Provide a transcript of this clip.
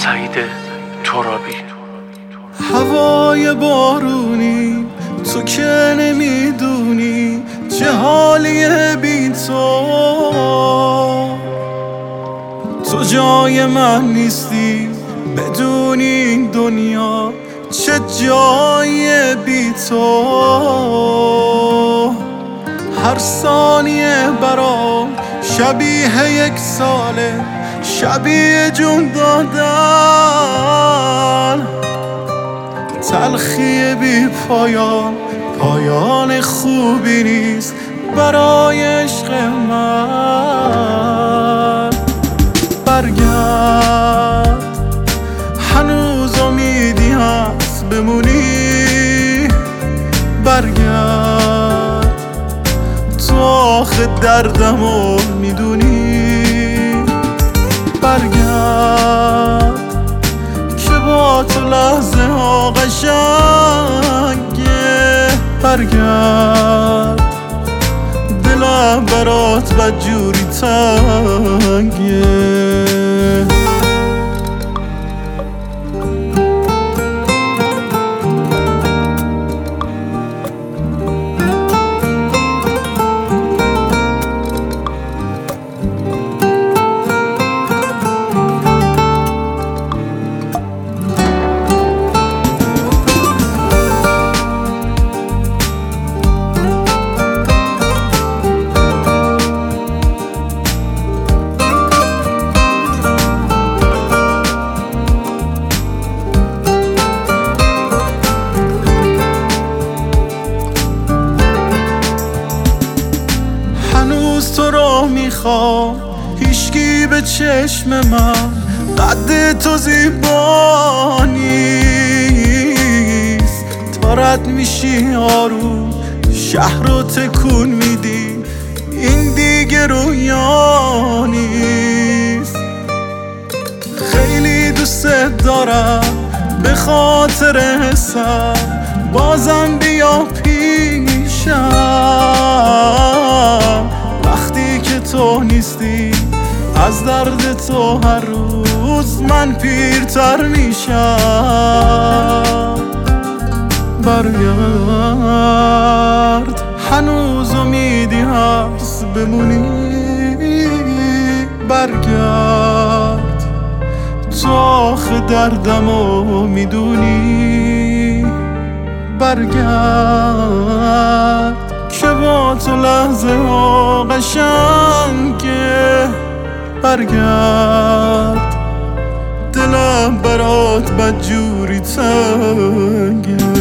سعید ترابی. هوای بارونی تو که نمیدونی چه حالیه بی تو جای من نیستی، بدون این دنیا چه جای بی تو. هر ثانیه برام شبیه یک ساله، شبیه جون دادن. تلخی بی پایان، پایان خوبی نیست برای عشق من. برگرد، هنوز امیدی هست بمونی. برگرد، تو آخه دردمو میدونی. برگرد که با تو لحظه ها قشنگه. برگرد، دلم برات بدجوری تنگه. تو رو میخوام، هیچکی به چشم من قد تو زیبا نیست. تا رد میشی آروم، شهر رو تکون میدی، این دیگه رویا نیست. خیلی دوست دارم به خاطر حسم، بازم بیا پیشم. وقتی که تو نیستی، از درد تو هر روز من پیرتر میشم. برگرد، هنوز امیدی هست بمونی. برگرد، تو آخه دردمو میدونی. برگرد که با تو لحظه ها قشنگه. برگرد، دلم برات بدجوری تنگه.